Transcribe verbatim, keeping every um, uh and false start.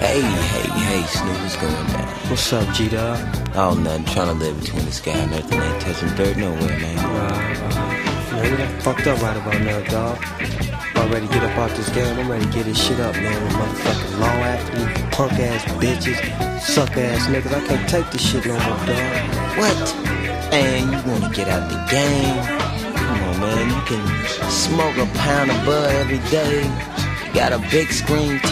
Hey, hey, hey, Snoop, what's going down? What's up, G-Dog? Oh, nothing. Trying to live between the sky and earth and ain't touching dirt nowhere, man. Uh, uh, man, you done fucked up right about now, dog. I'm ready to get up out this game. I'm ready to get this shit up, man. With motherfucking law after me, punk ass bitches, suck ass niggas. I can't take this shit no more, dog. What? And you wanna get out the game? Come on, man. You can smoke a pound of bud every day. You got a big screen